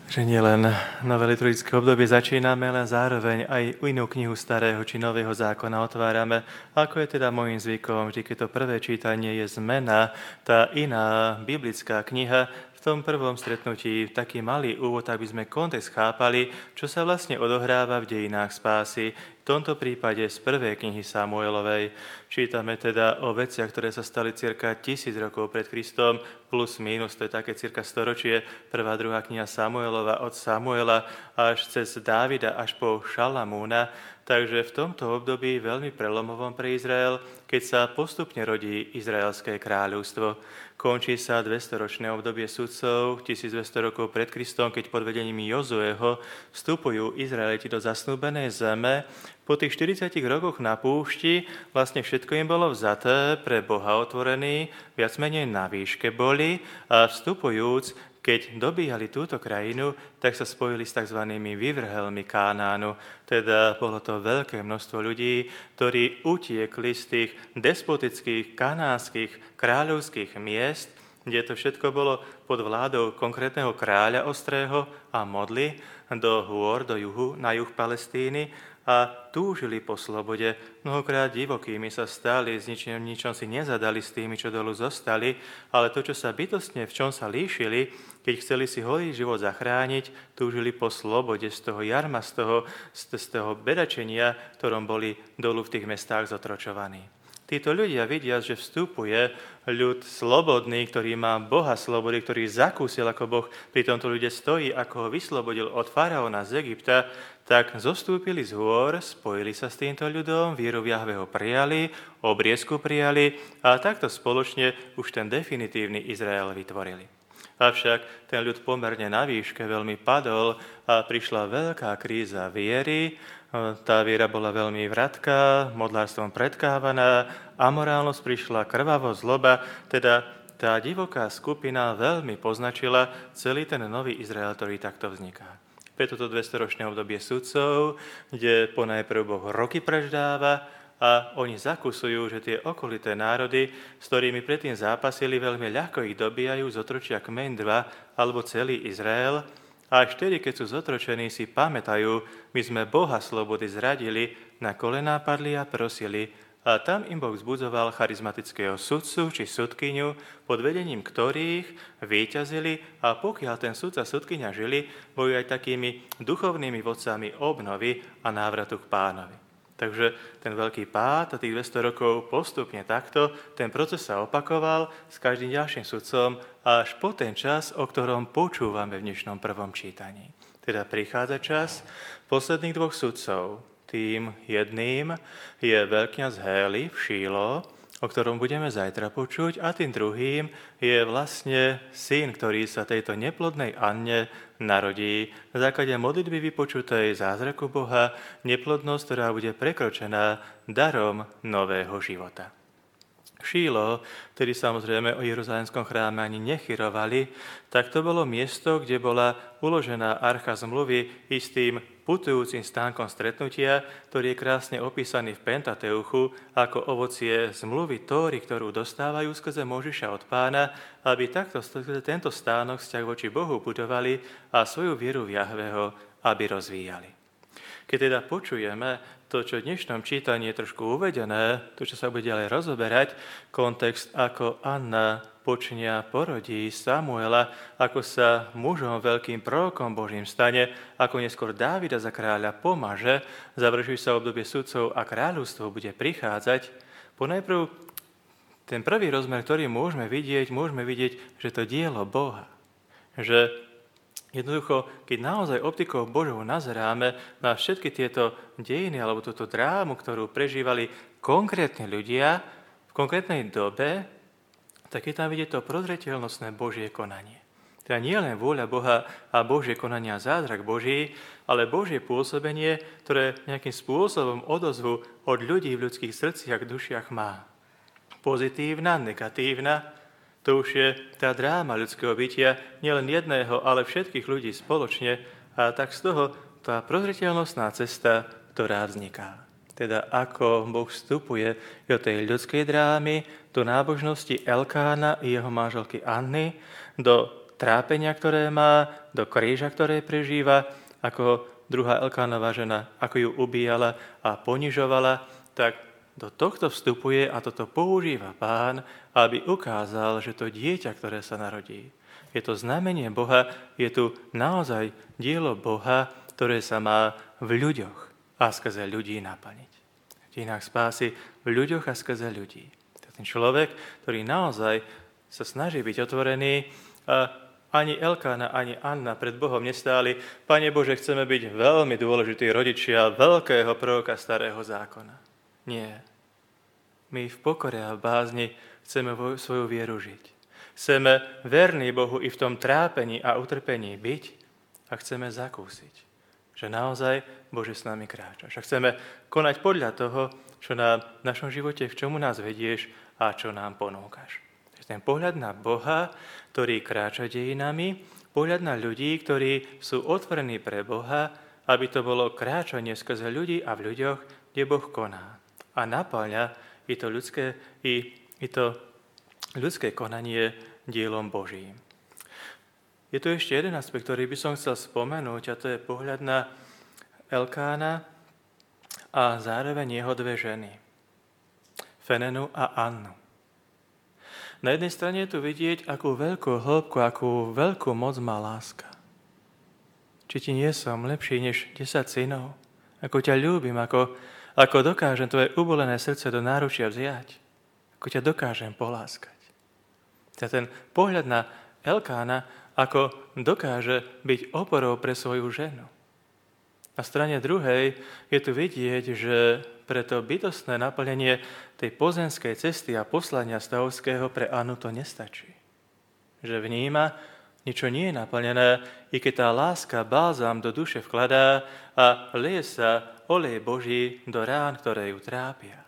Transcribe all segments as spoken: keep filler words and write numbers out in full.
Že nielen nové liturgické obdobie začíname, ale zároveň aj inú knihu Starého či Nového zákona otvárame. Ako je teda môjim zvykom, vždy keď to prvé čítanie je zmena, tá iná biblická kniha, v tom prvom stretnutí taký malý úvod, aby sme kontext chápali, čo sa vlastne odohráva v dejinách spásy. V tomto prípade z prvej knihy Samuelovej. Čítame teda o veciach, ktoré sa stali cirka tisíc rokov pred Kristom, plus mínus, to je také cirka storočie, prvá, druhá kniha Samuelova od Samuela až cez Dávida až po Šalamúna. Takže v tomto období veľmi prelomovom pre Izrael, keď sa postupne rodí izraelské kráľovstvo. Končí sa dvestoročné obdobie sudcov, tisícdvesto rokov pred Kristom, keď pod vedením Jozueho vstupujú Izraeliti do zasnúbenej zeme. Po tých štyridsiatich rokoch na púšti vlastne všetko im bolo vzaté, pre Boha otvorený, viac menej na výške boli a vstupujúc, keď dobíjali túto krajinu, tak sa spojili s tzv. Vyvrhelmi Kánánu. Teda bolo to veľké množstvo ľudí, ktorí utiekli z tých despotických kanánskych kráľovských miest, kde to všetko bolo pod vládou konkrétneho kráľa ostrého a modly do hôr, do juhu, na juh Palestíny, a túžili po slobode. Mnohokrát divokými sa stali, s ničom, ničom si nezadali s tými, čo dolu zostali, ale to, čo sa bytostne, v čom sa líšili, keď chceli si holý život zachrániť, túžili po slobode z toho jarma, z toho, z toho bedačenia, ktorom boli dolu v tých mestách zotročovaní. Títo ľudia vidia, že vstupuje ľud slobodný, ktorý má Boha slobody, ktorý zakúsil, ako Boh pri tomto ľude stojí, ako ho vyslobodil od faraóna z Egypta, tak zostúpili z hôr, spojili sa s týmto ľudom, víru v Jahveho prijali, obriezku prijali a takto spoločne už ten definitívny Izrael vytvorili. Avšak ten ľud pomerne na výške veľmi padol a prišla veľká kríza viery. Tá viera bola veľmi vratká, modlárstvom predkávaná, amorálnosť prišla, krvavo zloba, teda tá divoká skupina veľmi poznačila celý ten nový Izrael, ktorý takto vzniká. Preto to dvestoročné obdobie sudcov, kde ponajprv Boh roky preždáva a oni zakusujú, že tie okolité národy, s ktorými predtým zápasili, veľmi ľahko ich dobíjajú, zotročia kmeň dva alebo celý Izrael. A až vtedy, keď sú zotročení, si pamätajú, my sme Boha slobody zradili, na kolená padli a prosili, a tam im Boh vzbudzoval charizmatického sudcu či sudkyňu, pod vedením ktorých víťazili, a pokiaľ ten sudca sudkyňa žili, boli aj takými duchovnými vodcami obnovy a návratu k Pánovi. Takže ten veľký pád a tých dvesto rokov postupne takto, ten proces sa opakoval s každým ďalším sudcom až po ten čas, o ktorom počúvame v dnešnom prvom čítaní. Teda prichádza čas posledných dvoch sudcov. Tým jedným je veľkňaz Héli v Šílo, o ktorom budeme zajtra počuť, a tým druhým je vlastne syn, ktorý sa tejto neplodnej Anne narodí na základe modlitby vypočutej zázraku Boha, neplodnosť, ktorá bude prekročená darom nového života. Šílo, ktorý samozrejme o Jeruzalemskom chráme ani nechyrovali, tak to bolo miesto, kde bola uložená archa zmluvy istým putujúcim stánkom stretnutia, ktorý je krásne opísaný v Pentateuchu ako ovocie zmluvy Tóry, ktorú dostávajú skrze Mojžiša od Pána, aby takto skrze tento stánok vzťah voči Bohu budovali a svoju vieru v Jahveho, aby rozvíjali. Keď teda počujeme to, čo v dnešnom čítaní je trošku uvedené, to, čo sa bude ďalej rozoberať, kontext, ako Anna počnia porodí Samuela, ako sa mužom, veľkým prorokom Božím stane, ako neskôr Dávida za kráľa pomaže, završí sa obdobie sudcov a kráľovstvo bude prichádzať. Ponajprv ten prvý rozmer, ktorý môžeme vidieť, môžeme vidieť, že to dielo Boha, že jednoducho, keď naozaj optikou Božou nazeráme na všetky tieto dejiny alebo túto drámu, ktorú prežívali konkrétne ľudia v konkrétnej dobe, tak je tam vidieť to prozreteľnostné Božie konanie. Teda nie len vôľa Boha a Božie konanie a zázrak Boží, ale Božie pôsobenie, ktoré nejakým spôsobom odozvu od ľudí v ľudských srdciach a dušiach má. Pozitívna, negatívna, to už je tá dráma ľudského bytia, nielen jedného, ale všetkých ľudí spoločne, a tak z toho tá prozreteľnostná cesta, ktorá vzniká. Teda ako Boh vstupuje do tej ľudskej drámy, do nábožnosti Elkána i jeho manželky Anny, do trápenia, ktoré má, do kríža, ktoré prežíva, ako druhá Elkánová žena, ako ju ubíjala a ponižovala, tak do tohto vstupuje a toto používa Pán, aby ukázal, že to dieťa, ktoré sa narodí, je to znamenie Boha, je tu naozaj dielo Boha, ktoré sa má v ľuďoch a skrze ľudí naplniť. V dejinách spásy v ľuďoch a skrze ľudí. To je ten človek, ktorý naozaj sa snaží byť otvorený a ani Elkána, ani Anna pred Bohom nestáli: Pane Bože, chceme byť veľmi dôležití rodičia veľkého proroka starého zákona. Nie. My v pokore a v bázni chceme svoju vieru žiť. Chceme verní Bohu i v tom trápení a utrpení byť a chceme zakúsiť, že naozaj Bože s nami kráčaš. A chceme konať podľa toho, čo nám v našom živote, k čomu nás vedieš a čo nám ponúkaš. Ten pohľad na Boha, ktorý kráča dejinami, pohľad na ľudí, ktorí sú otvorení pre Boha, aby to bolo kráčanie skrze ľudí a v ľuďoch, kde Boh koná. A napáľa i to ľudské, i, i to ľudské konanie dielom Božím. Je tu ešte jeden aspekt, ktorý by som chcel spomenúť, a to je pohľad na Elkána a zároveň jeho dve ženy, Fenenu a Annu. Na jednej strane je tu vidieť, akú veľkú hĺbku, akú veľkú moc má láska. Či ti nie som lepší než desať synov? Ako ťa ľúbim, ako, ako dokážem tvoje ubolené srdce do náručia vziať? Ako ťa dokážem poláskať? To je ten pohľad na Elkána, ako dokáže byť oporou pre svoju ženu. Na strane druhej je tu vidieť, že pre to bytostné naplnenie tej pozemskej cesty a poslania stavovského pre Annu to nestačí. Že vníma, niečo nie je naplnené, i keď tá láska balzám do duše vkladá a lie sa olej Boží do rán, ktoré ju trápia.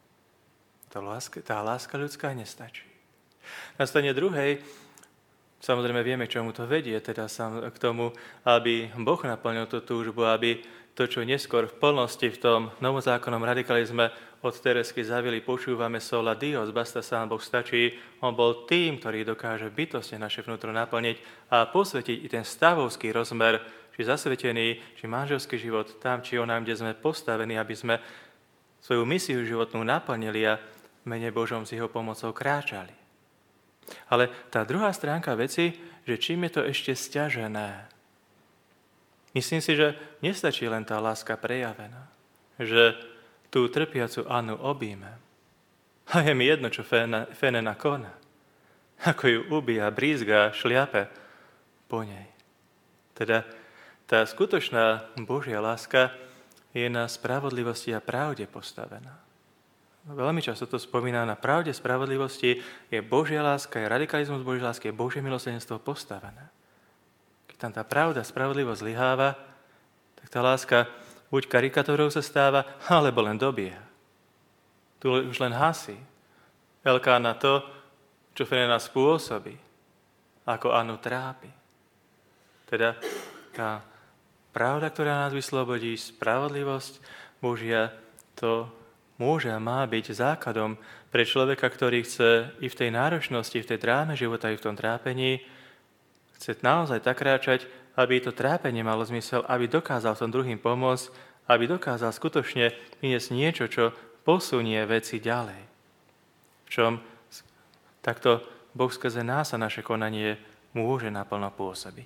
Tá láska, tá láska ľudská nestačí. Na strane druhej samozrejme vieme, k čomu to vedie, teda k tomu, aby Boh naplnil tú túžbu, aby to, čo neskôr v plnosti v tom novozákonnom radikalizme od Teresky Zavily počúvame sola Dios, basta sám Boh stačí, on bol tým, ktorý dokáže bytostne naše vnútro naplniť a posvetiť i ten stavovský rozmer, či zasvetený, či manželský život, tam, či onám, kde sme postavení, aby sme svoju misiu životnú naplnili a v mene Božom s jeho pomocou kráčali. Ale tá druhá stránka veci, že čím je to ešte sťažené. Myslím si, že nestačí len tá láska prejavená. Že tú trpiacu Annu objíme. A je mi jedno, čo Fenena koná. Ako ju ubíja, brízga, šliape po nej. Teda tá skutočná Božia láska je na spravodlivosti a pravde postavená. Veľmi často to spomína, na pravde spravodlivosti je Božia láska, je radikalizmus Božej lásky, je Božie milosrdenstvo postavené. Keď tam tá pravda, spravodlivosť zlyháva, tak tá láska buď karikatúrou sa stáva, alebo len dobieha. Tu už len hasí. Veľká na to, čo Fenena spôsobí, ako Annu trápi. Teda tá pravda, ktorá nás vyslobodí, spravodlivosť Božia, to môže a má byť základom pre človeka, ktorý chce i v tej náročnosti, v tej dráme života, i v tom trápení, chce naozaj tak kráčať, aby to trápenie malo zmysel, aby dokázal tom druhým pomôcť, aby dokázal skutočne vyniesť niečo, čo posunie veci ďalej. V čom takto Boh skrze nás a naše konanie môže naplno pôsobiť.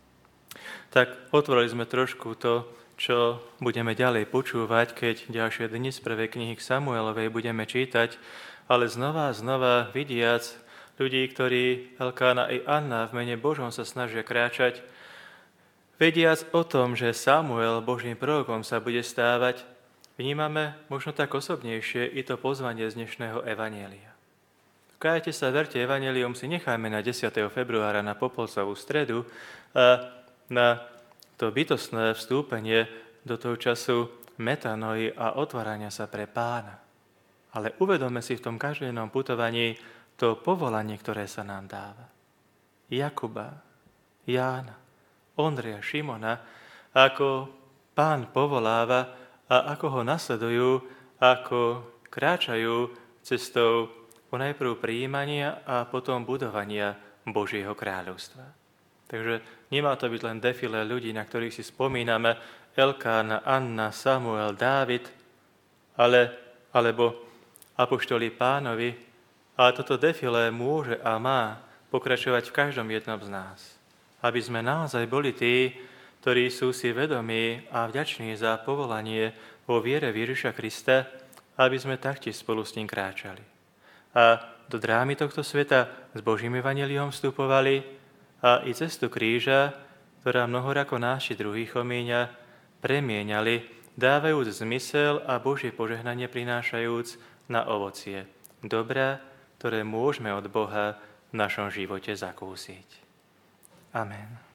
Tak otvorili sme trošku to, čo budeme ďalej počúvať, keď ďalšie dni z prvej knihy k Samuelovej budeme čítať, ale znova a znova vidiac ľudí, ktorí Elkána i Anna v mene Božom sa snažia kráčať, vediac o tom, že Samuel Božím prorokom sa bude stávať, vnímame možno tak osobnejšie i to pozvanie z dnešného evanjelia. Kajte sa, verte, evanjelium si necháme na desiateho februára na Popolcovú stredu a na to bytostné vstúpenie do toho času metanoi a otvárania sa pre Pána. Ale uvedome si v tom každodennom putovaní to povolanie, ktoré sa nám dáva. Jakuba, Jána, Ondreja, Šimona, ako Pán povoláva a ako ho nasledujú, ako kráčajú cestou ponajprv prijímania a potom budovania Božieho kráľovstva. Takže nemá to byť len defilé ľudí, na ktorých si spomíname, Elkána, Anna, Samuel, Dávid, ale, alebo apoštoli Pánovi, ale toto defilé môže a má pokračovať v každom jednom z nás. Aby sme naozaj boli tí, ktorí sú si vedomí a vďační za povolanie vo viere v Ježiša Krista, aby sme taktiež spolu s ním kráčali. A do drámy tohto sveta s Božím evanjeliom vstupovali a i cestu kríža, ktorá mnohorako nás či druhých omíňa, premieňali, dávajúc zmysel a Božie požehnanie prinášajúc na ovocie dobrá, ktoré môžeme od Boha v našom živote zakúsiť. Amen.